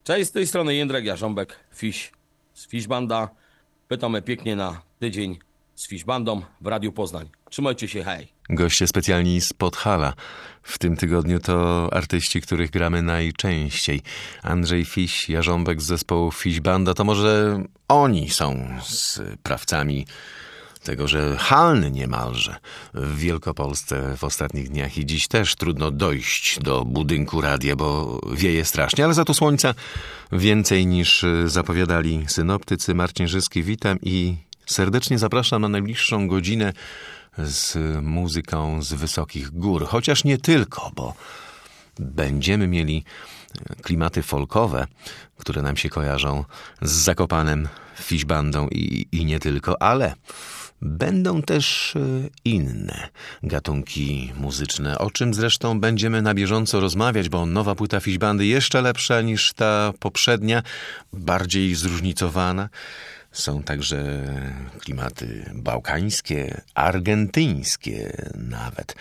Cześć, z tej strony Jędrek Jarząbek, Fiś z Fiś Banda. Pytamy pięknie na tydzień z Fiś Bandą w Radiu Poznań. Trzymajcie się, hej! Goście specjalni z Podhala. W tym tygodniu to artyści, których gramy najczęściej. Andrzej Fiś, Jarząbek z zespołu Fiś Banda. To może oni są sprawcami tego, że halny niemalże w Wielkopolsce w ostatnich dniach i dziś też trudno dojść do budynku radia, bo wieje strasznie, ale za to słońca więcej niż zapowiadali synoptycy. Marcin Żyski, witam i serdecznie zapraszam na najbliższą godzinę z muzyką z wysokich gór. Chociaż nie tylko, bo będziemy mieli klimaty folkowe, które nam się kojarzą z Zakopanem, Fiś Bandą i nie tylko, ale będą też inne gatunki muzyczne, o czym zresztą będziemy na bieżąco rozmawiać, bo nowa płyta Fiś Bandy jeszcze lepsza niż ta poprzednia, bardziej zróżnicowana. Są także klimaty bałkańskie, argentyńskie nawet.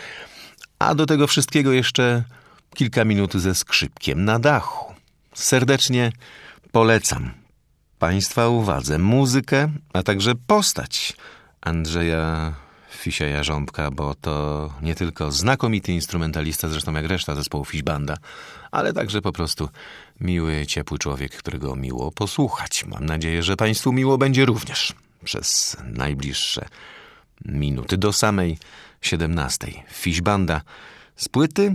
A do tego wszystkiego jeszcze kilka minut ze skrzypkiem na dachu. Serdecznie polecam Państwa uwadze muzykę, a także postać Andrzeja Fisia Jarząbka, bo to nie tylko znakomity instrumentalista, zresztą jak reszta zespołu Fiś Banda, ale także po prostu miły, ciepły człowiek, którego miło posłuchać. Mam nadzieję, że Państwu miło będzie również przez najbliższe minuty do samej 17. Fiś Banda z płyty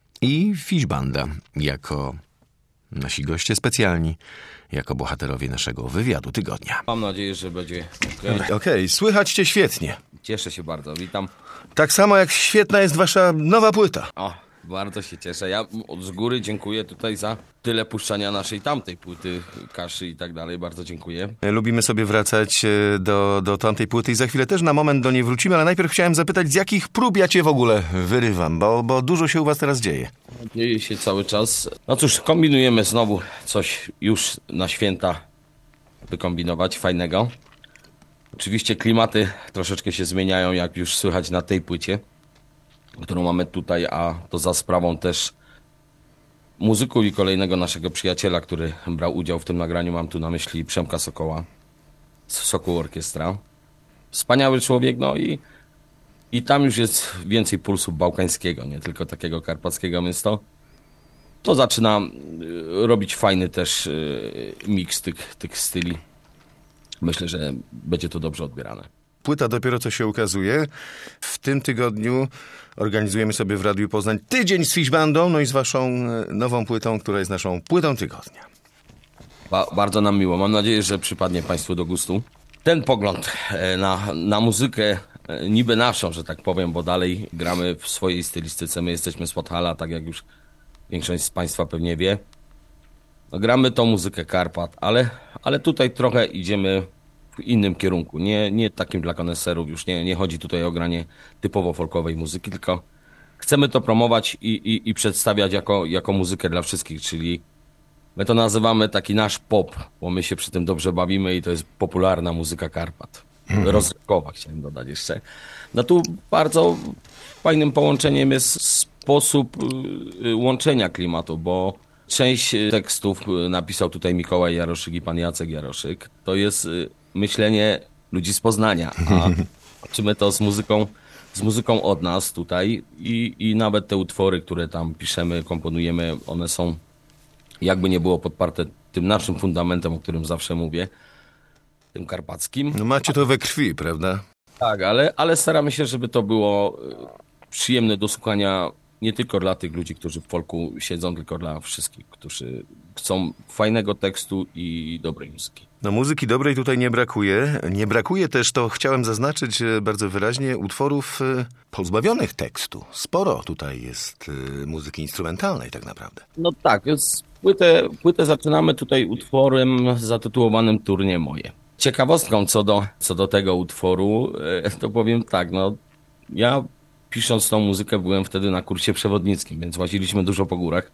i Fiś Banda jako nasi goście specjalni, jako bohaterowie naszego wywiadu tygodnia. Mam nadzieję, że będzie Okej, słychać Cię świetnie. Cieszę się bardzo, witam. Tak samo jak świetna jest Wasza nowa płyta. O, bardzo się cieszę. Ja z góry dziękuję tutaj za tyle puszczania naszej tamtej płyty, kaszy i tak dalej. Bardzo dziękuję. Lubimy sobie wracać do tamtej płyty i za chwilę też na moment do niej wrócimy, ale najpierw chciałem zapytać, z jakich prób ja Cię w ogóle wyrywam, bo dużo się u Was teraz dzieje. Dzieje się cały czas. No cóż, kombinujemy znowu coś już na święta wykombinować fajnego. Oczywiście klimaty troszeczkę się zmieniają, jak już słychać na tej płycie, którą mamy tutaj, a to za sprawą też muzyków i kolejnego naszego przyjaciela, który brał udział w tym nagraniu. Mam tu na myśli Przemka Sokoła z Sokół Orkiestra. Wspaniały człowiek, no i tam już jest więcej pulsu bałkańskiego, nie tylko takiego karpackiego, więc to zaczyna robić fajny też miks tych styli. Myślę, że będzie to dobrze odbierane. Płyta dopiero co się ukazuje. W tym tygodniu organizujemy sobie w Radiu Poznań tydzień z Fiś Bandą, no i z Waszą nową płytą, która jest naszą płytą tygodnia. Bardzo nam miło. Mam nadzieję, że przypadnie Państwu do gustu. Ten pogląd na muzykę niby naszą, że tak powiem, bo dalej gramy w swojej stylistyce. My jesteśmy z Podhala, tak jak już większość z Państwa pewnie wie. No, gramy tą muzykę Karpat, ale tutaj trochę idziemy w innym kierunku. Nie takim dla koneserów. Już nie chodzi tutaj o granie typowo folkowej muzyki, tylko chcemy to promować i przedstawiać jako muzykę dla wszystkich, czyli my to nazywamy taki nasz pop, bo my się przy tym dobrze bawimy i to jest popularna muzyka Karpat. Rozrywkowa, chciałem dodać jeszcze. No tu bardzo fajnym połączeniem jest sposób łączenia klimatu, bo część tekstów napisał tutaj Mikołaj Jaroszyk i pan Jacek Jaroszyk. To jest myślenie ludzi z Poznania, a łączymy to z muzyką od nas tutaj i nawet te utwory, które tam piszemy, komponujemy, one są jakby nie było podparte tym naszym fundamentem, o którym zawsze mówię, tym karpackim. No macie to we krwi, prawda? Tak, ale staramy się, żeby to było przyjemne do słuchania nie tylko dla tych ludzi, którzy w folku siedzą, tylko dla wszystkich, którzy chcą fajnego tekstu i dobrej muzyki. No muzyki dobrej tutaj nie brakuje. Nie brakuje też, to chciałem zaznaczyć bardzo wyraźnie, utworów pozbawionych tekstu. Sporo tutaj jest muzyki instrumentalnej tak naprawdę. No tak, więc płytę zaczynamy tutaj utworem zatytułowanym Turnie moje. Ciekawostką co do tego utworu, to powiem tak, no ja pisząc tą muzykę byłem wtedy na kursie przewodnickim, więc łaziliśmy dużo po górach.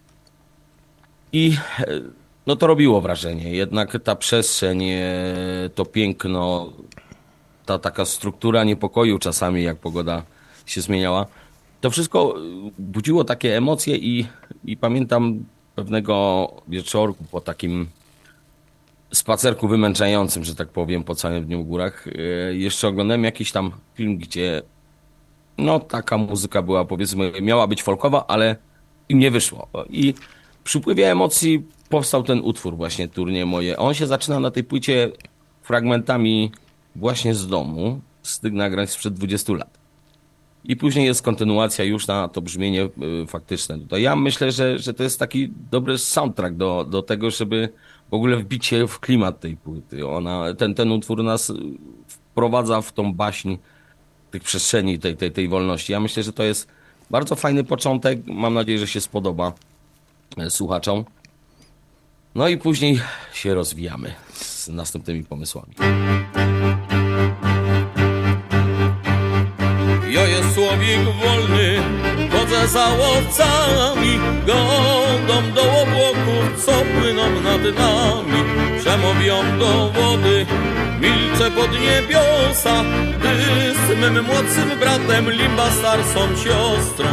I no to robiło wrażenie. Jednak ta przestrzeń, to piękno, ta taka struktura niepokoju czasami, jak pogoda się zmieniała, to wszystko budziło takie emocje i pamiętam pewnego wieczorku po takim spacerku wymęczającym, że tak powiem, po całym dniu w górach, jeszcze oglądałem jakiś tam film, gdzie no taka muzyka była, powiedzmy, miała być folkowa, ale im nie wyszło. I przy wpływie emocji powstał ten utwór właśnie, Turnie moje. On się zaczyna na tej płycie fragmentami właśnie z domu, z tych nagrań sprzed 20 lat. I później jest kontynuacja już na to brzmienie faktyczne. Tutaj ja myślę, że to jest taki dobry soundtrack do tego, żeby w ogóle wbić się w klimat tej płyty. Ten utwór nas wprowadza w tą baśń tych przestrzeni, tej wolności. Ja myślę, że to jest bardzo fajny początek. Mam nadzieję, że się spodoba słuchaczom. No i później się rozwijamy z następnymi pomysłami. Ja jest człowiek wolny, chodzę za łowcami, godą do obłoków, co płyną nad nami. Przemówią do wody, milczę pod niebiosa, gdy z mym młodszym bratem Limba starsą siostrą.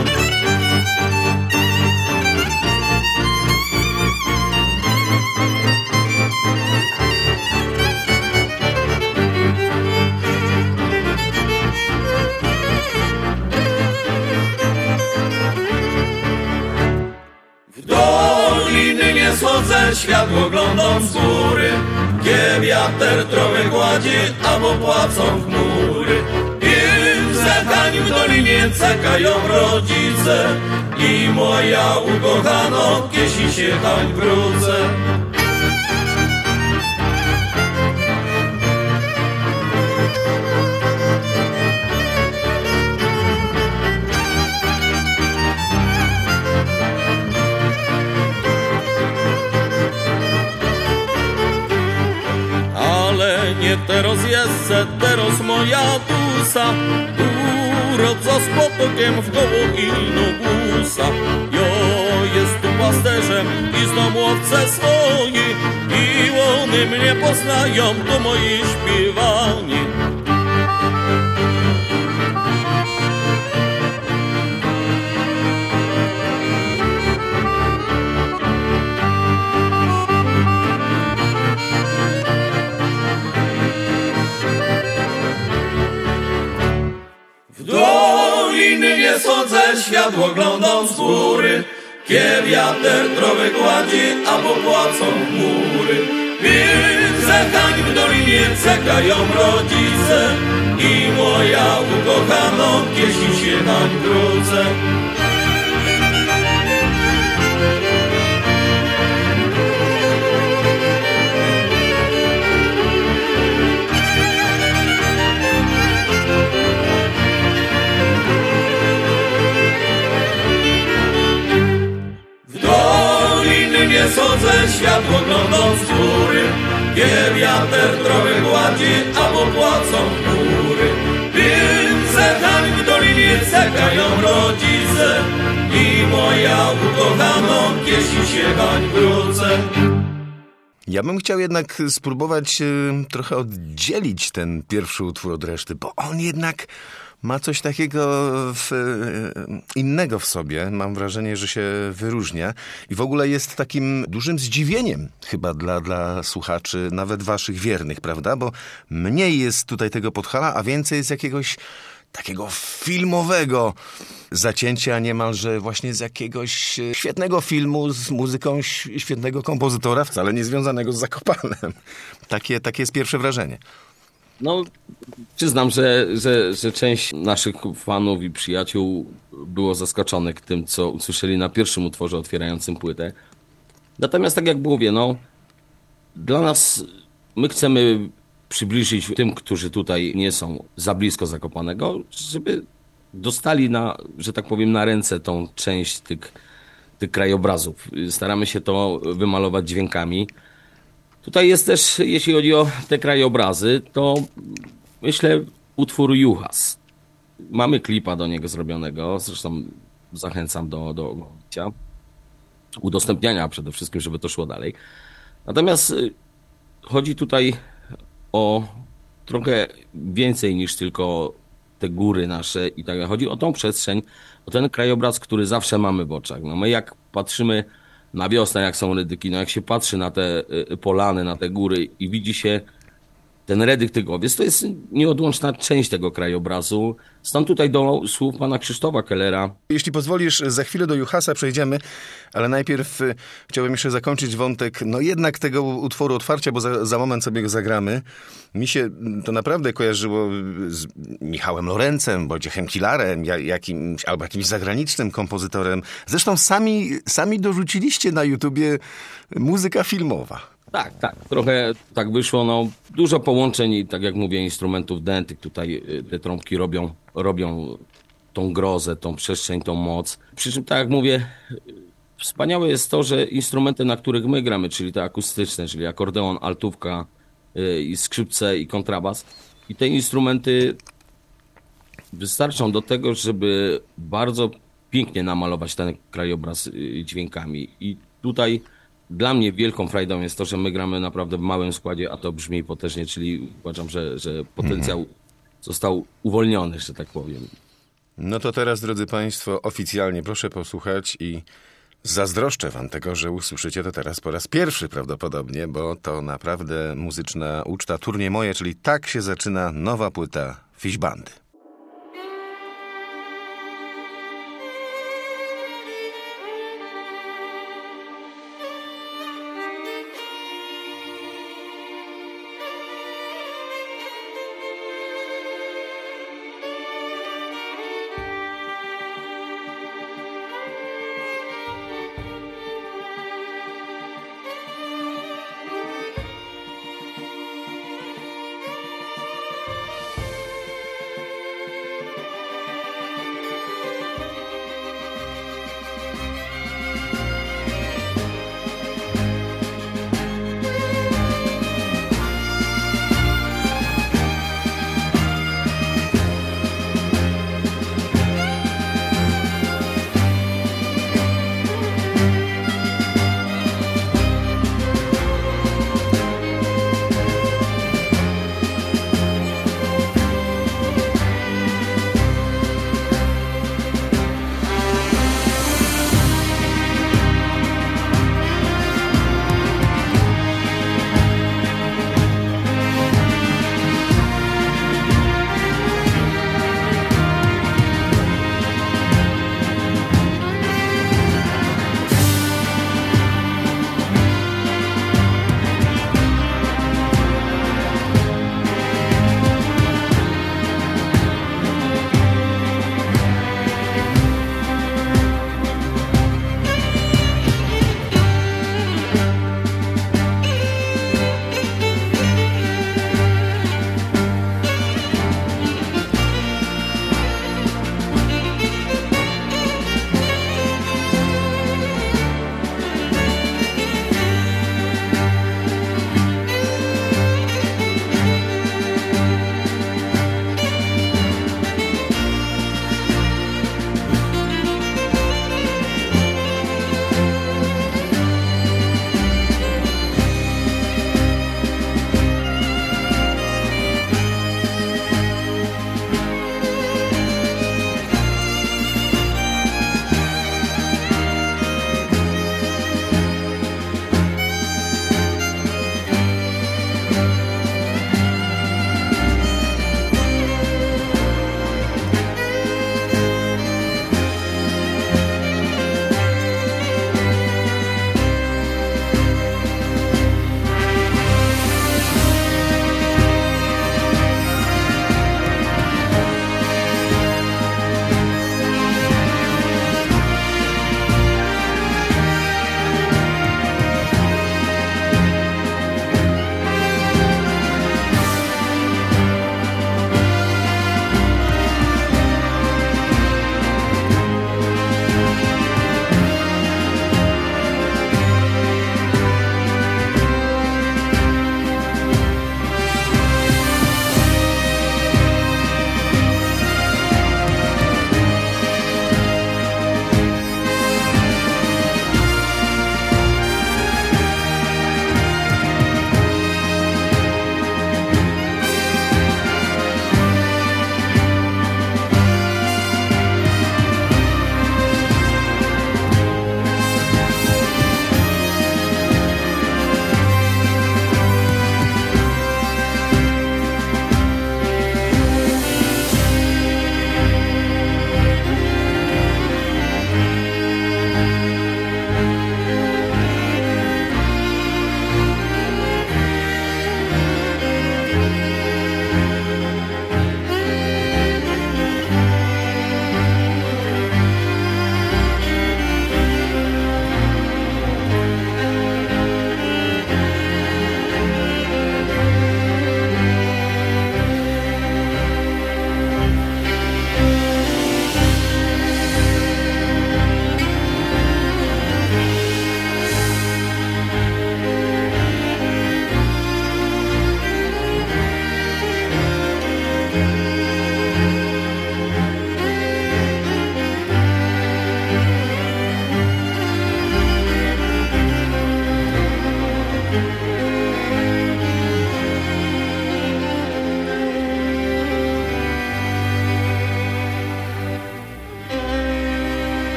Nie schodzę, światło oglądam z góry, gdzie wiatr trochę gładzi, albo płacą chmury. I w zakań w dolinie czekają rodzice i moja ukochano, jeśli się tań wrócę. Nie teraz jest, teraz moja dusa urodza z potokiem w koło inogusa. Jo jest tu pasterzem i znam łowce swoi i one mnie poznają, to moi śpiewani. Nie sądzę, światło oglądam z góry, kie wiatr trochę gładzi, albo płacą chmury. Widzę hań w dolinie, czekają rodzice i moja ukochano, jeśli się hań wrócę. Nie sądzę, światło oglądam z góry, gdzie wiatr trochę gładzi, albo płacą chmury. Widzę hań w dolinie, czekają rodzice i moja ukochano, jeśli się hań wrócę. Ja bym chciał jednak spróbować trochę oddzielić ten pierwszy utwór od reszty, bo on jednak ma coś takiego innego w sobie. Mam wrażenie, że się wyróżnia i w ogóle jest takim dużym zdziwieniem chyba dla słuchaczy, nawet waszych wiernych, prawda? Bo mniej jest tutaj tego Podhala, a więcej jest jakiegoś takiego filmowego zacięcia, niemalże właśnie z jakiegoś świetnego filmu, z muzyką świetnego kompozytora, wcale nie związanego z Zakopanem. Takie jest pierwsze wrażenie. No, przyznam, że część naszych fanów i przyjaciół było zaskoczonych tym, co usłyszeli na pierwszym utworze otwierającym płytę. Natomiast tak jak mówię, no, dla nas, my chcemy przybliżyć tym, którzy tutaj nie są za blisko Zakopanego, żeby dostali że tak powiem, na ręce tą część tych krajobrazów. Staramy się to wymalować dźwiękami. Tutaj jest też, jeśli chodzi o te krajobrazy, to myślę utwór Juchas. Mamy klipa do niego zrobionego, zresztą zachęcam do oglądania, udostępniania przede wszystkim, żeby to szło dalej. Natomiast chodzi tutaj o trochę więcej niż tylko te góry nasze i tak dalej. Chodzi o tą przestrzeń, o ten krajobraz, który zawsze mamy w oczach. No my jak patrzymy na wiosnę, jak są redyki, no jak się patrzy na te polany, na te góry i widzi się ten redyk tygowiec, to jest nieodłączna część tego krajobrazu. Stąd tutaj do słów pana Krzysztofa Kellera. Jeśli pozwolisz, za chwilę do Juhasa przejdziemy, ale najpierw chciałbym jeszcze zakończyć wątek, no jednak tego utworu Otwarcia, bo za moment sobie go zagramy. Mi się to naprawdę kojarzyło z Michałem Lorencem, Wojciechem Kilarem, albo jakimś zagranicznym kompozytorem. Zresztą sami dorzuciliście na YouTubie muzyka filmowa. Tak, trochę tak wyszło, no dużo połączeń i tak jak mówię, instrumentów dętych, tutaj te trąbki robią tą grozę, tą przestrzeń, tą moc. Przy czym tak jak mówię, wspaniałe jest to, że instrumenty, na których my gramy, czyli te akustyczne, czyli akordeon, altówka, i skrzypce i kontrabas, i te instrumenty wystarczą do tego, żeby bardzo pięknie namalować ten krajobraz dźwiękami. I tutaj dla mnie wielką frajdą jest to, że my gramy naprawdę w małym składzie, a to brzmi potężnie, czyli uważam, że potencjał został uwolniony, że tak powiem. No to teraz, drodzy Państwo, oficjalnie proszę posłuchać i zazdroszczę Wam tego, że usłyszycie to teraz po raz pierwszy prawdopodobnie, bo to naprawdę muzyczna uczta, turnie moje, czyli tak się zaczyna nowa płyta Fish Bandy.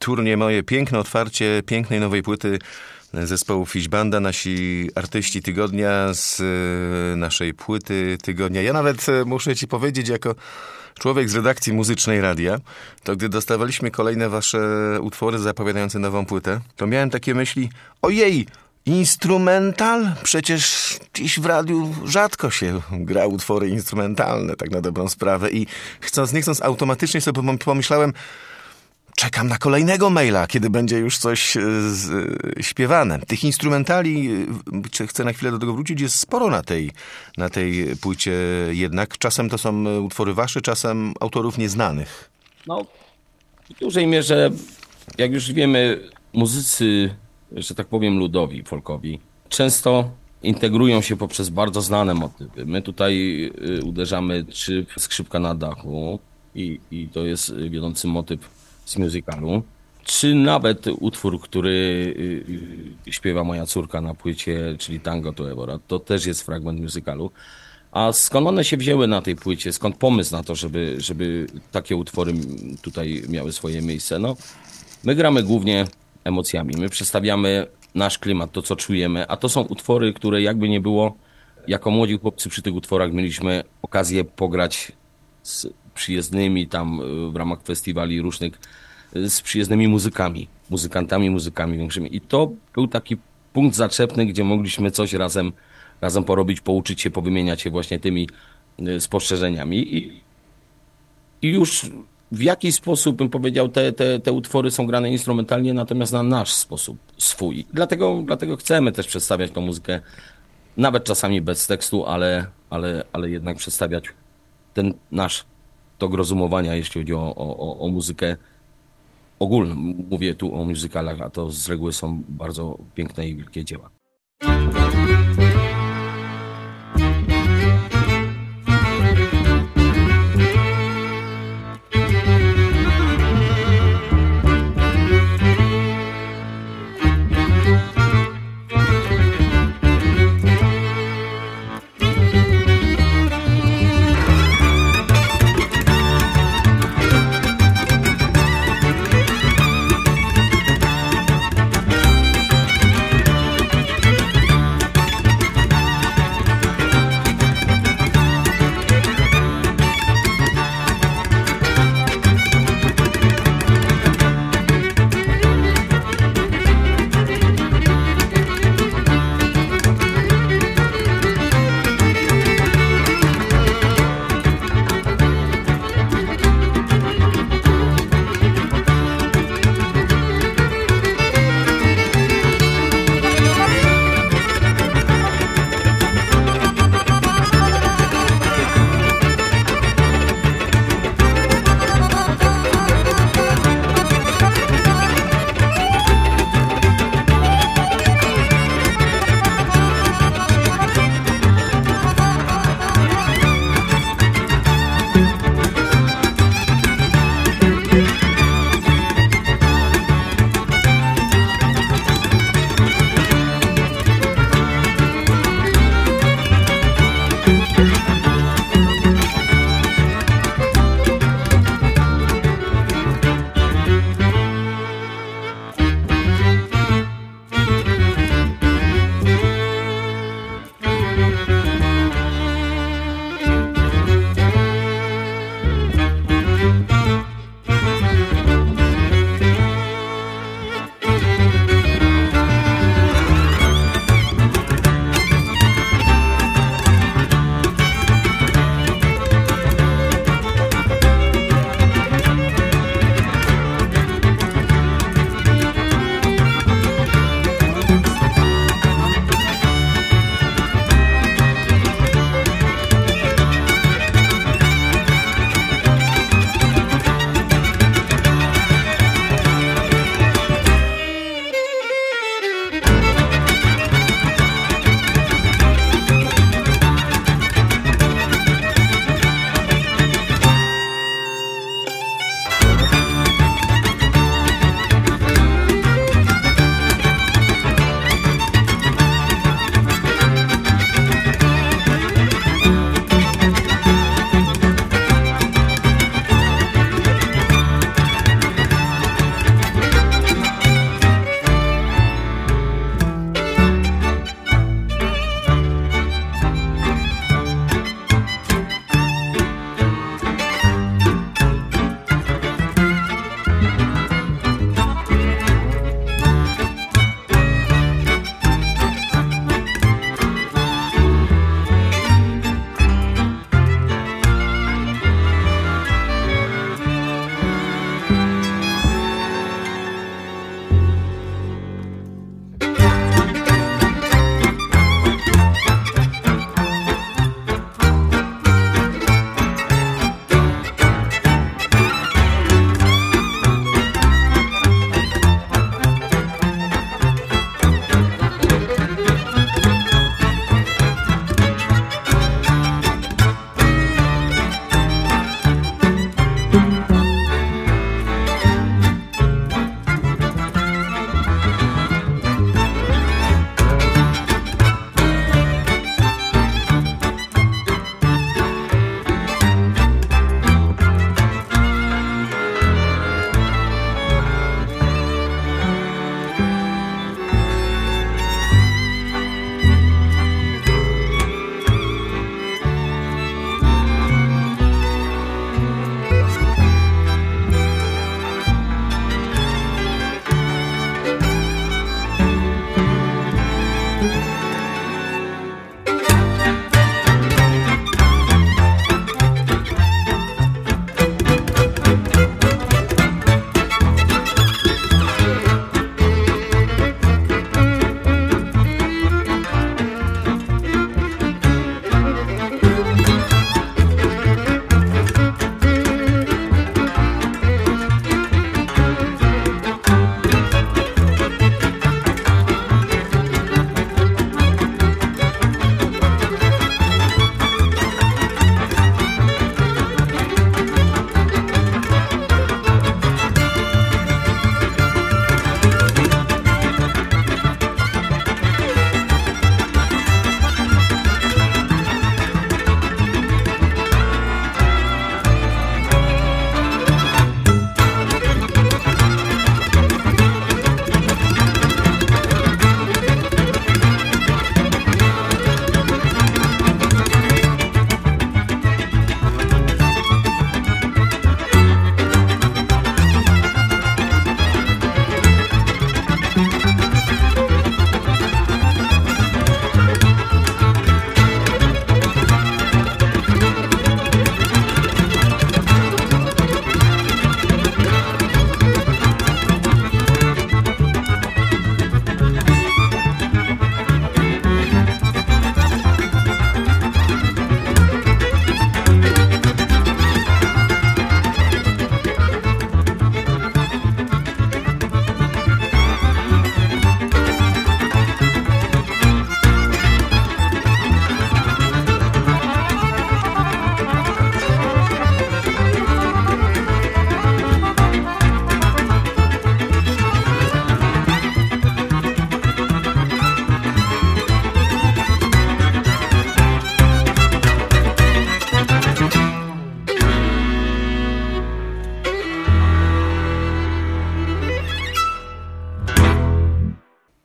Turnie moje, piękne otwarcie pięknej nowej płyty zespołu Fish Banda, nasi artyści tygodnia z naszej płyty tygodnia. Ja nawet muszę ci powiedzieć, jako człowiek z redakcji muzycznej radia, to gdy dostawaliśmy kolejne wasze utwory zapowiadające nową płytę, to miałem takie myśli, ojej, instrumental? Przecież dziś w radiu rzadko się gra utwory instrumentalne, tak na dobrą sprawę. I chcąc nie chcąc, automatycznie sobie pomyślałem, czekam na kolejnego maila, kiedy będzie już coś śpiewane. Tych instrumentali, chcę na chwilę do tego wrócić, jest sporo na tej płycie jednak. Czasem to są utwory wasze, czasem autorów nieznanych. No, w dużej mierze, jak już wiemy, muzycy, że tak powiem, ludowi, folkowi, często integrują się poprzez bardzo znane motywy. My tutaj uderzamy czy skrzypka na dachu i to jest wiodący motyw z musicalu, czy nawet utwór, który śpiewa moja córka na płycie, czyli Tango to Evora, to też jest fragment musicalu. A skąd one się wzięły na tej płycie? Skąd pomysł na to, żeby takie utwory tutaj miały swoje miejsce? No, my gramy głównie emocjami, my przedstawiamy nasz klimat, to co czujemy, a to są utwory, które jakby nie było, jako młodzi chłopcy przy tych utworach mieliśmy okazję pograć z przyjezdnymi tam w ramach festiwali różnych, z przyjezdnymi muzykami większymi. I to był taki punkt zaczepny, gdzie mogliśmy coś razem porobić, pouczyć się, powymieniać się właśnie tymi spostrzeżeniami. I już w jakiś sposób, bym powiedział, te utwory są grane instrumentalnie, natomiast na nasz sposób, swój. Dlatego chcemy też przedstawiać tą muzykę, nawet czasami bez tekstu, ale jednak przedstawiać ten nasz tok rozumowania, jeśli chodzi o muzykę ogólną. Mówię tu o musicalach, a to z reguły są bardzo piękne i wielkie dzieła.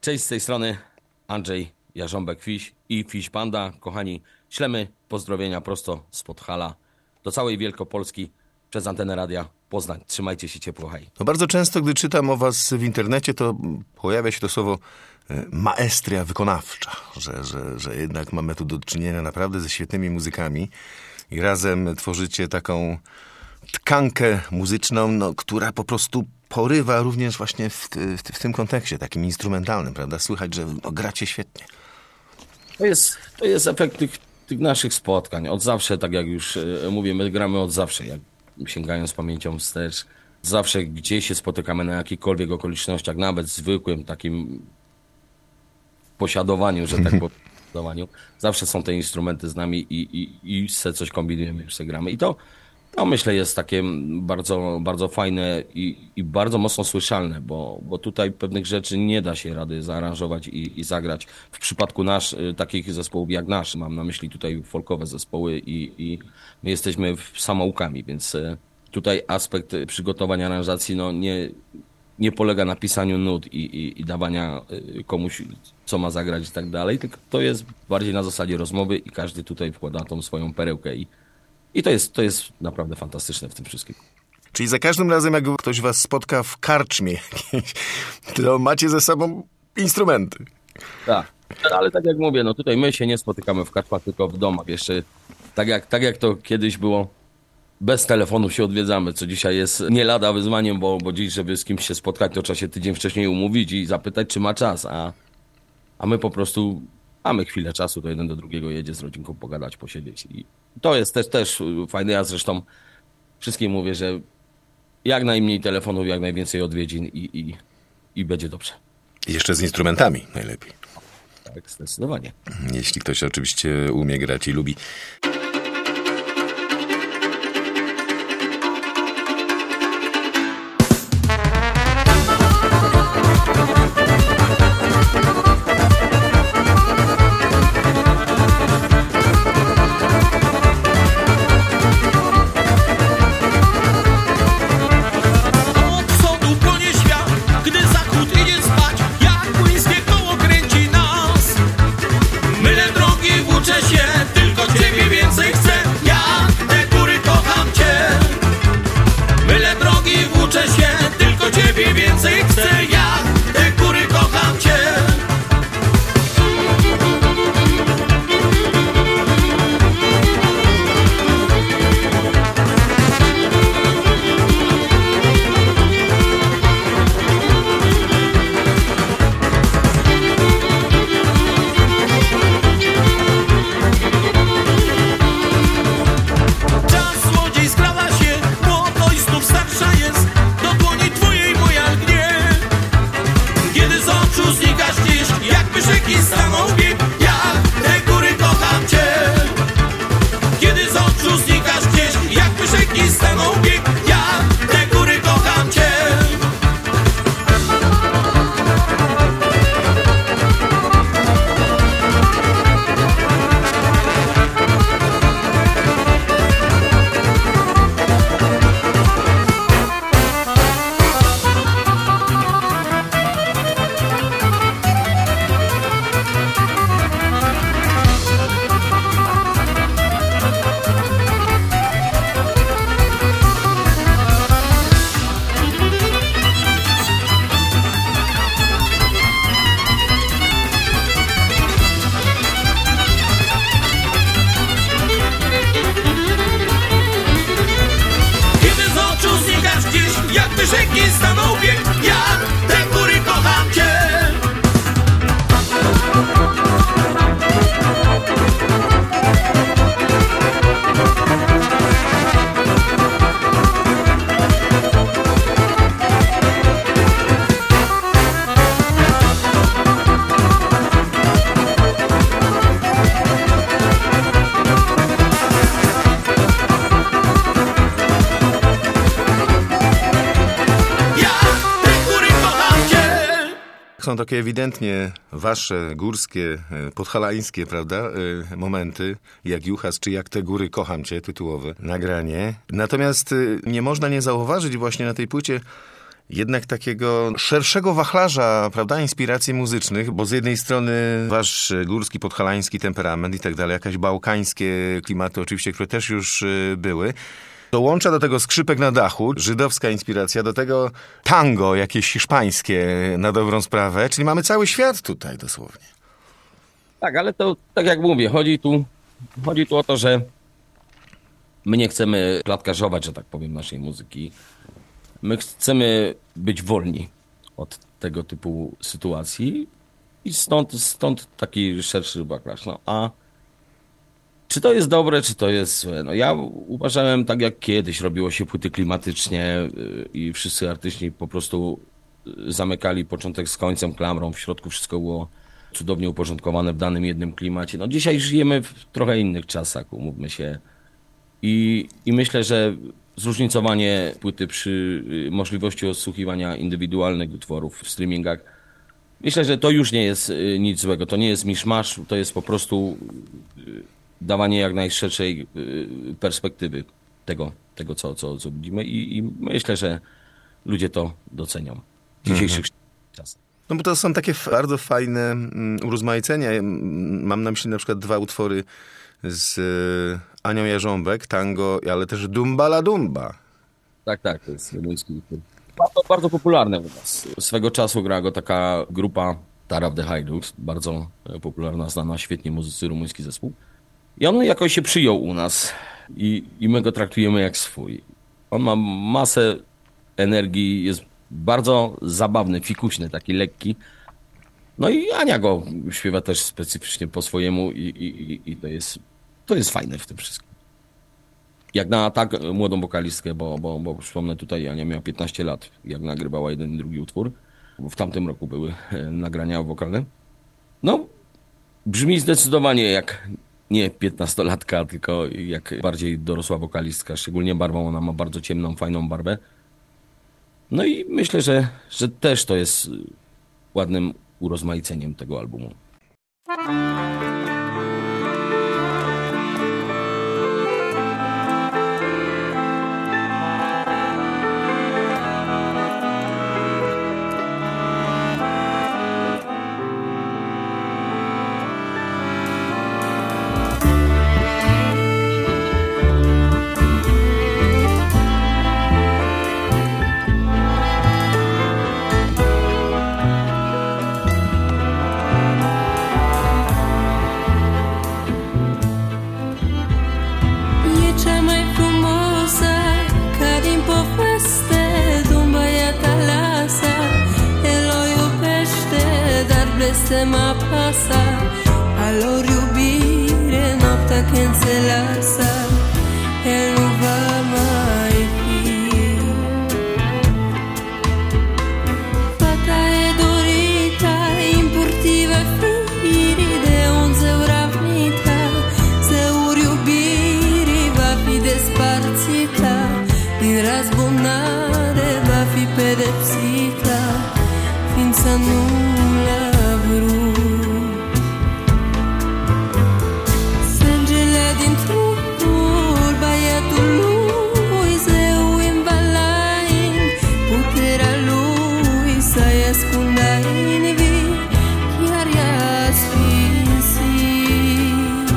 Cześć, z tej strony Andrzej Jarząbek-Fiś i Fiś Banda. Kochani, ślemy pozdrowienia prosto z Podhala do całej Wielkopolski przez antenę Radia Poznań. Trzymajcie się ciepło, hej. No bardzo często, gdy czytam o was w internecie, to pojawia się to słowo maestria wykonawcza, że jednak mamy tu do czynienia naprawdę ze świetnymi muzykami i razem tworzycie taką tkankę muzyczną, no, która po prostu porywa również właśnie w tym kontekście takim instrumentalnym, prawda? Słychać, że gracie świetnie. To jest efekt tych naszych spotkań. Od zawsze, tak jak już mówię, my gramy od zawsze, jak sięgając pamięcią wstecz. Zawsze gdzieś się spotykamy na jakichkolwiek okolicznościach, nawet zwykłym takim posiadowaniu, że tak powiem. Zawsze są te instrumenty z nami i se coś kombinujemy, już se gramy. I to myślę jest takie bardzo, bardzo fajne i bardzo mocno słyszalne, bo tutaj pewnych rzeczy nie da się rady zaaranżować i zagrać. W przypadku takich zespołów jak nasz, mam na myśli tutaj folkowe zespoły i my jesteśmy samoukami, więc tutaj aspekt przygotowania aranżacji nie polega na pisaniu nut i dawania komuś, co ma zagrać i tak dalej, tylko to jest bardziej na zasadzie rozmowy i każdy tutaj wkłada tą swoją perełkę i to jest naprawdę fantastyczne w tym wszystkim. Czyli za każdym razem, jak ktoś was spotka w karczmie jakiejś, to macie ze sobą instrumenty. Tak, ale tak jak mówię, no tutaj my się nie spotykamy w karczmach, tylko w domach. Jeszcze tak jak to kiedyś było, bez telefonu się odwiedzamy, co dzisiaj jest nie lada wyzwaniem, bo dziś, żeby z kimś się spotkać, to trzeba się tydzień wcześniej umówić i zapytać, czy ma czas, a my po prostu mamy chwilę czasu, to jeden do drugiego jedzie z rodzinką pogadać, posiedzieć. I to jest też fajne. Ja zresztą wszystkim mówię, że jak najmniej telefonów, jak najwięcej odwiedzin i będzie dobrze. I jeszcze z instrumentami najlepiej. Tak, zdecydowanie. Jeśli ktoś oczywiście umie grać i lubi. Są takie ewidentnie wasze, górskie, podhalańskie, prawda, momenty, jak Juchas, czy jak te góry, kocham cię, tytułowe nagranie. Natomiast nie można nie zauważyć właśnie na tej płycie jednak takiego szerszego wachlarza, prawda, inspiracji muzycznych, bo z jednej strony wasz górski, podhalański temperament i tak dalej, jakieś bałkańskie klimaty oczywiście, które też już były. Dołącza do tego skrzypek na dachu, żydowska inspiracja, do tego tango jakieś hiszpańskie na dobrą sprawę, czyli mamy cały świat tutaj dosłownie. Tak, ale to, tak jak mówię, chodzi tu o to, że my nie chcemy klatkarzować, że tak powiem, naszej muzyki. My chcemy być wolni od tego typu sytuacji i stąd taki szerszy backlash. No, a czy to jest dobre, czy to jest złe? No ja uważałem, tak jak kiedyś robiło się płyty klimatycznie i wszyscy artyści po prostu zamykali początek z końcem, klamrą, w środku wszystko było cudownie uporządkowane w danym jednym klimacie. No dzisiaj żyjemy w trochę innych czasach, umówmy się. I myślę, że zróżnicowanie płyty przy możliwości odsłuchiwania indywidualnych utworów w streamingach, myślę, że to już nie jest nic złego. To nie jest miszmasz, to jest po prostu dawanie jak najszerszej perspektywy tego co widzimy i myślę, że ludzie to docenią w dzisiejszych czasach. No bo to są takie bardzo fajne urozmaicenia. Mam na myśli na przykład 2 utwory z Anią Jarząbek, tango, ale też Dumba la Dumba. Tak, to jest rumuński utwór. Bardzo popularne u nas. Swego czasu grała go taka grupa Tara of the Hajduk, bardzo popularna, znana świetnie muzycy, rumuński zespół. I on jakoś się przyjął u nas i my go traktujemy jak swój. On ma masę energii, jest bardzo zabawny, fikuśny, taki lekki. No i Ania go śpiewa też specyficznie po swojemu i to jest fajne w tym wszystkim. Jak na tak młodą wokalistkę, bo przypomnę tutaj, Ania miała 15 lat, jak nagrywała jeden i drugi utwór, bo w tamtym roku były nagrania wokalne. No, brzmi zdecydowanie jak nie 15-latka, tylko jak bardziej dorosła wokalistka, szczególnie barwą, ona ma bardzo ciemną, fajną barwę. No i myślę, że też to jest ładnym urozmaiceniem tego albumu. Se ma pasa allo riubire notte che se lasa e non va mai più fata e dorita importiva firi de onze uravnita se u riubiri va fi desparzita in razbonare va fi pedepsita finza nulla Sengele din trupul băiatului zeu în balain puterea lui să-i ascundă în vii chiar i-a sfințit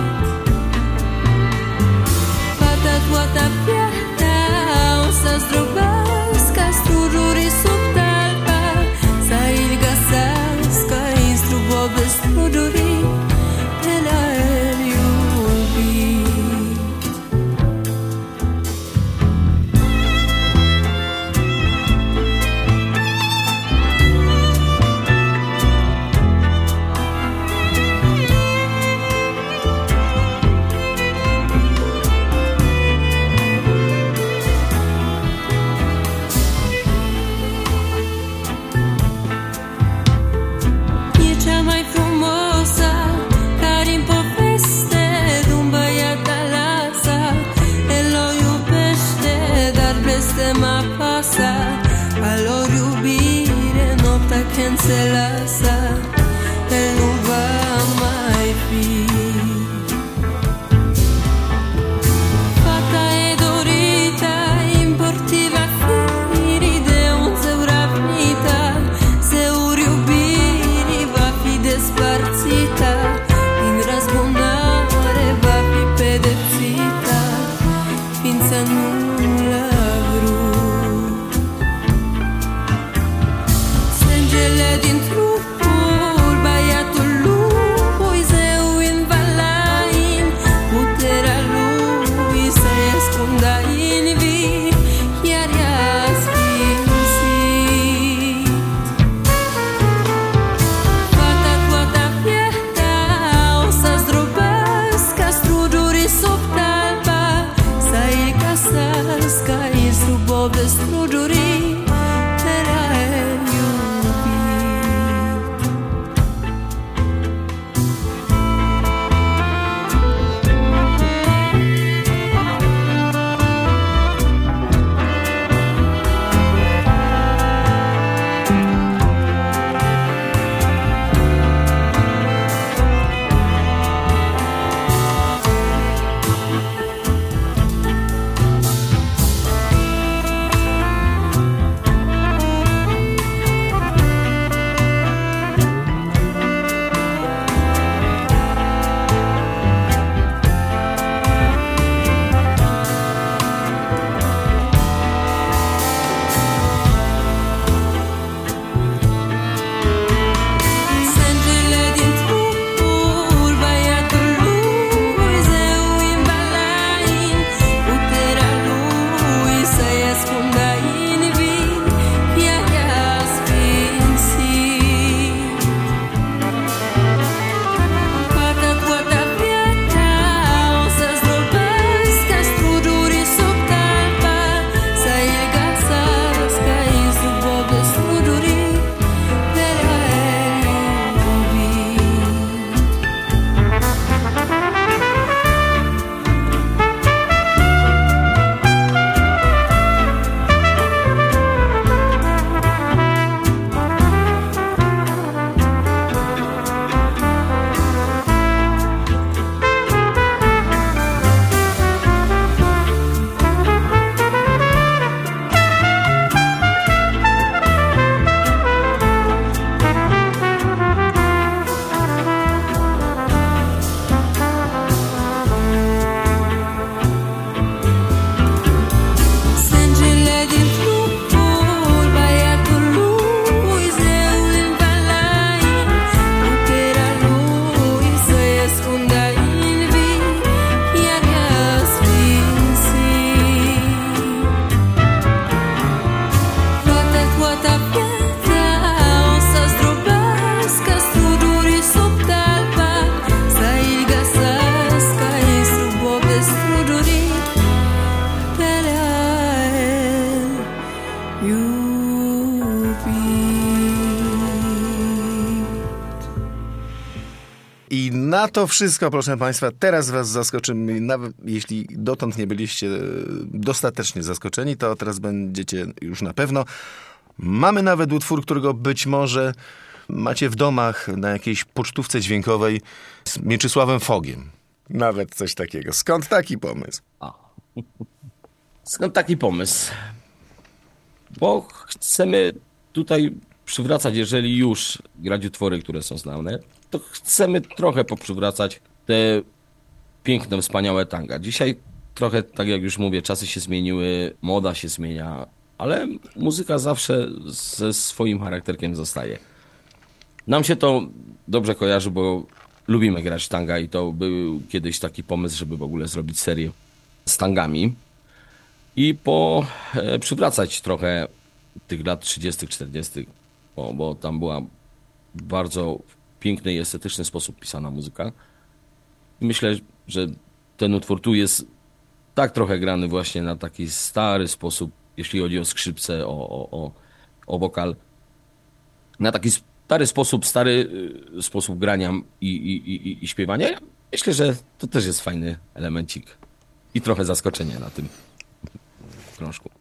fata toată piata o să zdrobească strujuri sub talpa să-i găsească instrubobe strujuri de la el iubit E cea mai frumoasă care în poveste de-un băiat alasă el o iubește, dar blestema pasa a lor iubire noaptea când se lasă el nu va mai fi fata e dorită importiva firii de unze ura din trupul băiatul lui, zeu în valain, puterea lui să-i ascundă în vii, iar ea sfințit. Fata toată viața o să zdrobească struguri sub talpa, să-i găsească în sub bob de struguri. I na to wszystko, proszę Państwa, teraz Was zaskoczymy. Nawet jeśli dotąd nie byliście dostatecznie zaskoczeni, to teraz będziecie już na pewno. Mamy nawet utwór, którego być może macie w domach na jakiejś pocztówce dźwiękowej z Mieczysławem Fogiem. Nawet coś takiego. Skąd taki pomysł? Skąd taki pomysł? Bo chcemy tutaj przywracać, jeżeli już grać utwory, które są znane, to chcemy trochę poprzywracać te piękne, wspaniałe tanga. Dzisiaj trochę, tak jak już mówię, czasy się zmieniły, moda się zmienia, ale muzyka zawsze ze swoim charakterkiem zostaje. Nam się to dobrze kojarzy, bo lubimy grać tanga i to był kiedyś taki pomysł, żeby w ogóle zrobić serię z tangami i przywracać trochę tych lat 30., 40., bo tam była bardzo piękny i estetyczny sposób pisana muzyka. I myślę, że ten utwór tu jest tak trochę grany właśnie na taki stary sposób, jeśli chodzi o skrzypce, o wokal. Na taki stary sposób grania i śpiewania. Myślę, że to też jest fajny elemencik i trochę zaskoczenie na tym krążku.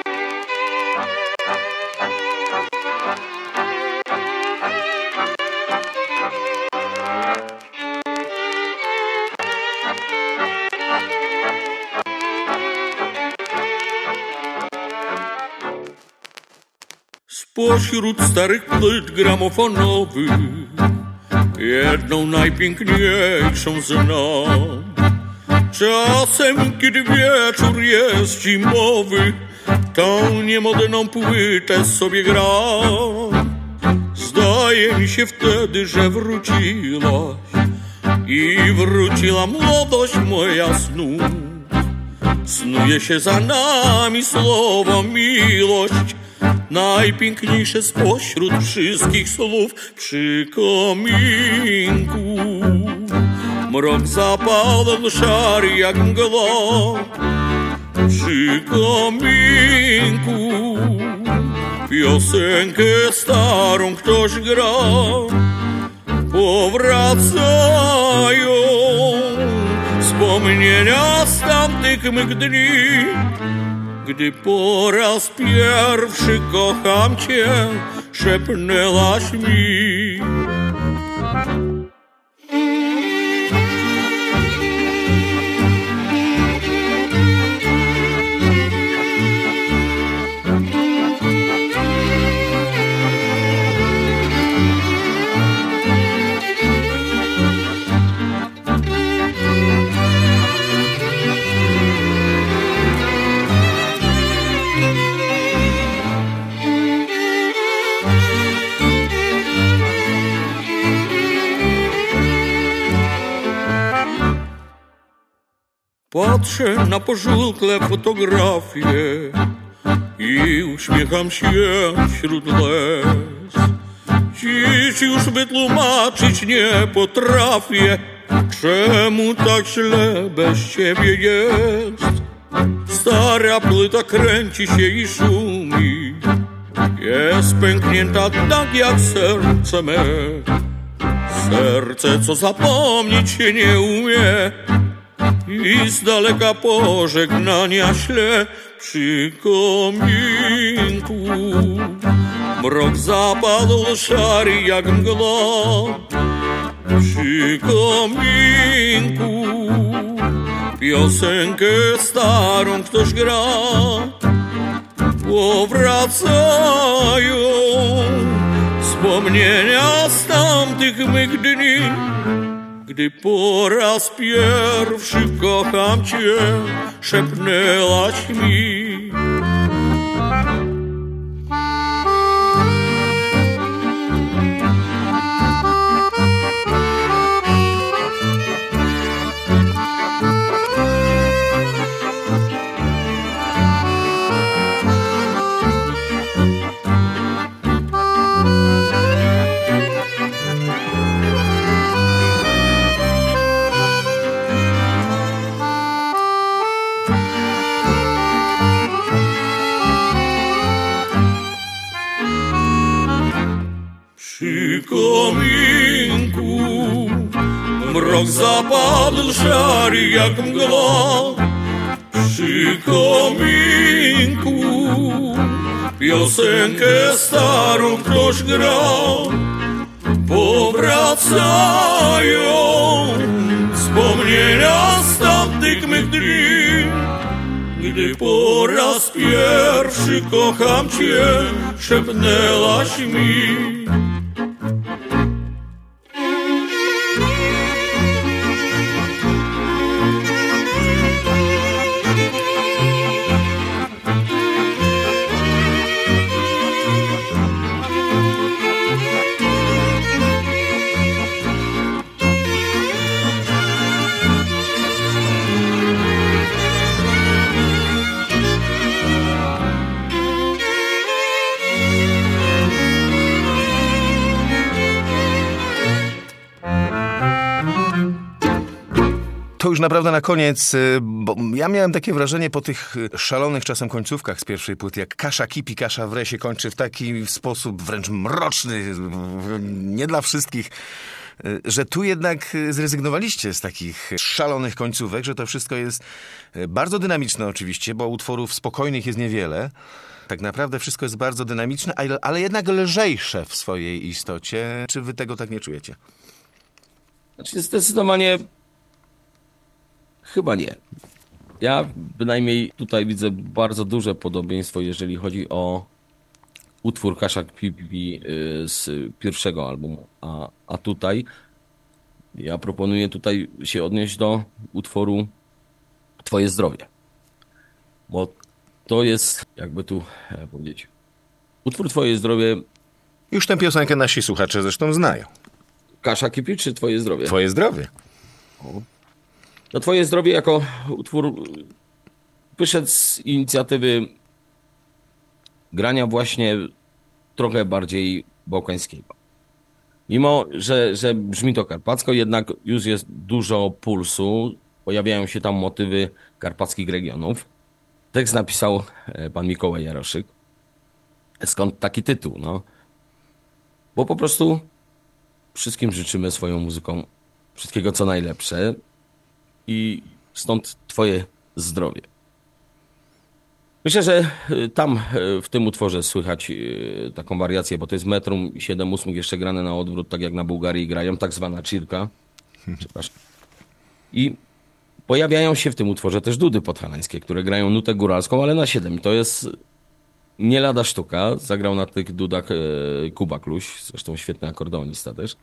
Spośród starych płyt gramofonowych jedną najpiękniejszą znam. Czasem, kiedy wieczór jest zimowy, tą niemodną płytę sobie gram. Zdaje Zdaje mi się wtedy, że wróciłaś i wróciła młodość moja snów. Snuje się za nami słowo miłość, najpiękniejsze spośród wszystkich słów. Przy kominku mrok zapadł szary jak mgła. Przy kominku piosenkę starą ktoś gra. Powracają wspomnienia z tamtych mych dni, gdy po raz pierwszy kocham cię, szepnęłaś mi. Patrzę na pożółkłe fotografie i uśmiecham się wśród łez. Dziś już wytłumaczyć nie potrafię, czemu tak źle bez ciebie jest. Stara płyta kręci się i szumi, jest pęknięta tak jak serce me. Serce, co zapomnieć się nie umie i z daleka pożegnania śle. Przy kominku mrok zapadł szary jak mgła. Przy kominku piosenkę starą ktoś gra. Powracają wspomnienia z tamtych mych dni, gdy po raz pierwszy kocham cię, szepnęłaś mi. Przy kominku mrok zapadł szary jak mgła. Przy kominku piosenkę starą ktoś gra. Powracają wspomnienia z tamtych mych dni, gdy po raz pierwszy kocham cię, szepnęłaś mi. To już naprawdę na koniec, bo ja miałem takie wrażenie po tych szalonych czasem końcówkach z pierwszej płyty, jak Kasza kipi, kasza wre się kończy w taki sposób wręcz mroczny, nie dla wszystkich, że tu jednak zrezygnowaliście z takich szalonych końcówek, że to wszystko jest bardzo dynamiczne oczywiście, bo utworów spokojnych jest niewiele. Tak naprawdę wszystko jest bardzo dynamiczne, ale jednak lżejsze w swojej istocie. Czy wy tego tak nie czujecie? Znaczy zdecydowanie chyba nie. Ja bynajmniej tutaj widzę bardzo duże podobieństwo, jeżeli chodzi o utwór Kasza Pipi z pierwszego albumu. A tutaj ja proponuję tutaj się odnieść do utworu Twoje zdrowie. Bo to jest, jakby tu powiedzieć, utwór Twoje zdrowie Już tę piosenkę nasi słuchacze zresztą znają. Kasza kipi czy Twoje zdrowie? Twoje zdrowie. No Twoje zdrowie jako utwór wyszedł z inicjatywy grania właśnie trochę bardziej bałkańskiego. Mimo, że brzmi to karpacko, jednak już jest dużo pulsu, pojawiają się tam motywy karpackich regionów. Tekst napisał pan Mikołaj Jaroszyk. Skąd taki tytuł? No? Bo po prostu wszystkim życzymy swoją muzyką wszystkiego co najlepsze i stąd Twoje zdrowie. Myślę, że tam w tym utworze słychać taką wariację, bo to jest metrum 7/8 jeszcze grane na odwrót, tak jak na Bułgarii grają, tak zwana czirka. Przepraszam. I pojawiają się w tym utworze też dudy podhalańskie, które grają nutę góralską, ale na 7. To jest nie lada sztuka. Zagrał na tych dudach Kuba Kluś, zresztą świetny akordeonista też.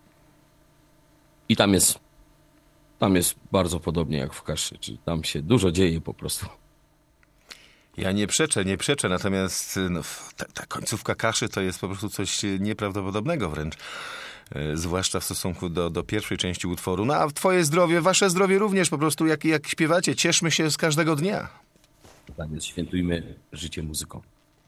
I tam jest bardzo podobnie jak w Kaszy, czyli tam się dużo dzieje po prostu. Ja nie przeczę, natomiast ta końcówka Kaszy to jest po prostu coś nieprawdopodobnego wręcz. Zwłaszcza w stosunku do pierwszej części utworu. No a Twoje zdrowie, wasze zdrowie również po prostu, jak śpiewacie, cieszmy się z każdego dnia. Tak jest, świętujmy życie muzyką.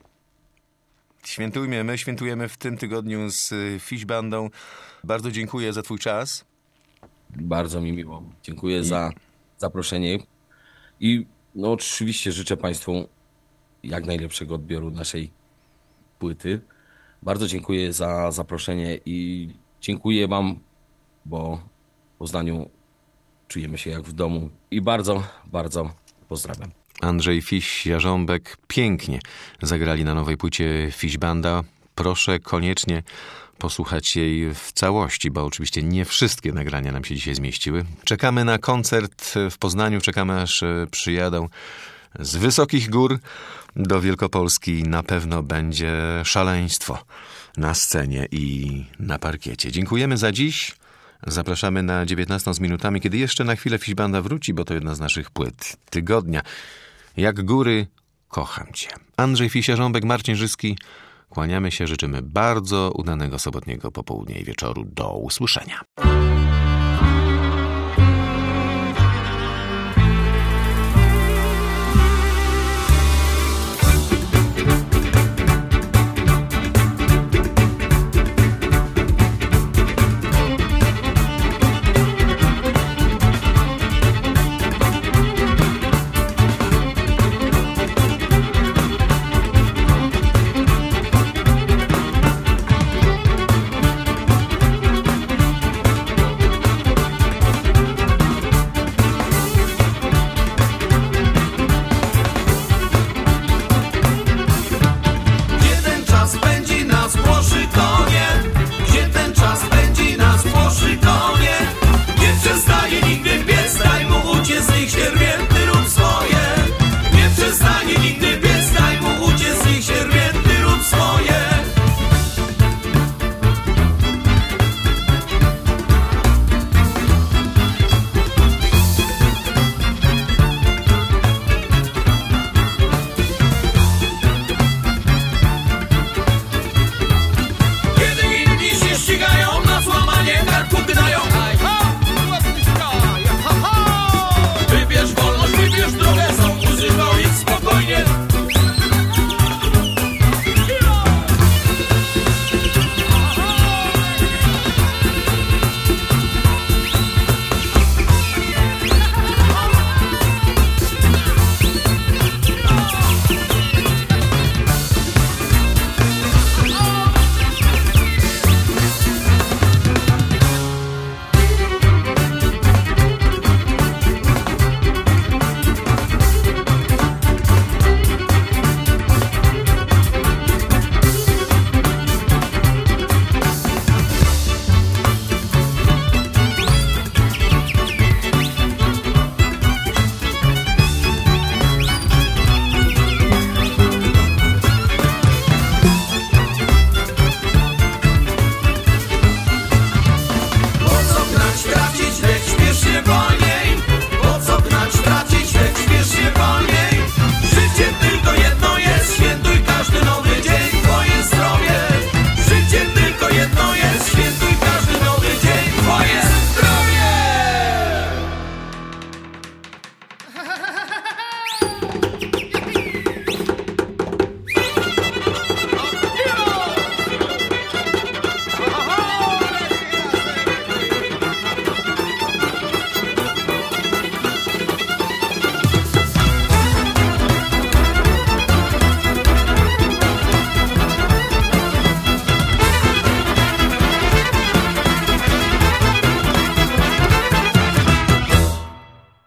Świętujemy w tym tygodniu z Fish Bandą. Bardzo dziękuję za Twój czas. Bardzo mi miło. Dziękuję za zaproszenie. I no oczywiście życzę Państwu jak najlepszego odbioru naszej płyty. Bardzo dziękuję za zaproszenie i dziękuję Wam, bo w Poznaniu czujemy się jak w domu. I bardzo, bardzo pozdrawiam. Andrzej Fiś, Jarząbek pięknie zagrali na nowej płycie Fish Banda. Proszę koniecznie posłuchać jej w całości, bo oczywiście nie wszystkie nagrania nam się dzisiaj zmieściły. Czekamy na koncert w Poznaniu, czekamy aż przyjadą z wysokich gór do Wielkopolski. Na pewno będzie szaleństwo na scenie i na parkiecie. Dziękujemy za dziś. Zapraszamy na 19 z minutami, kiedy jeszcze na chwilę Fish Banda wróci, bo to jedna z naszych płyt tygodnia. Jak góry, kocham Cię. Andrzej Fiś, Jarząbek, Marcin Żyski. Kłaniamy się, życzymy bardzo udanego sobotniego popołudnia i wieczoru. Do usłyszenia.